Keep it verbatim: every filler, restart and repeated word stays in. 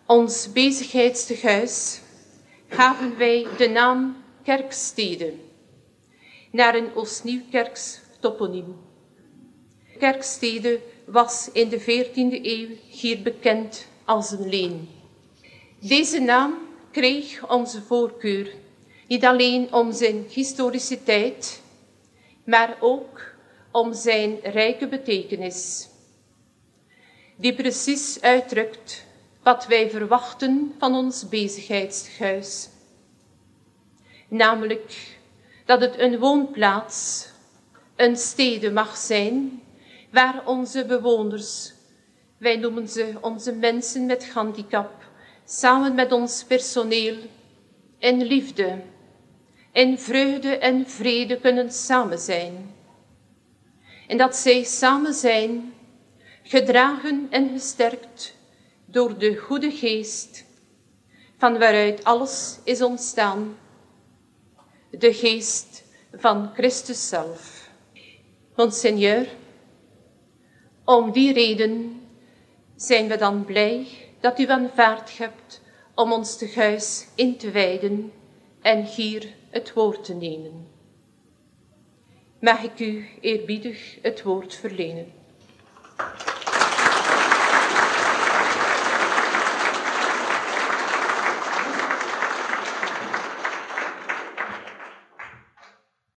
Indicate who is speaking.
Speaker 1: Ons bezigheidstehuis gaven wij de naam Kerkstede, naar een Oost-Nieuwkerks toponiem. Kerkstede was in de veertiende eeuw hier bekend als een leen. Deze naam kreeg onze voorkeur, niet alleen om zijn historiciteit, maar ook om zijn rijke betekenis, die precies uitdrukt wat wij verwachten van ons bezigheidstehuis. Namelijk dat het een woonplaats, een stede mag zijn, waar onze bewoners, wij noemen ze onze mensen met handicap, samen met ons personeel in liefde, in vreugde en vrede kunnen samen zijn. En dat zij samen zijn, gedragen en gesterkt door de goede geest, van waaruit alles is ontstaan, de geest van Christus zelf. Monseigneur, om die reden zijn we dan blij dat u aanvaard hebt om ons tehuis in te wijden en hier het woord te nemen. Mag ik u eerbiedig het woord verlenen.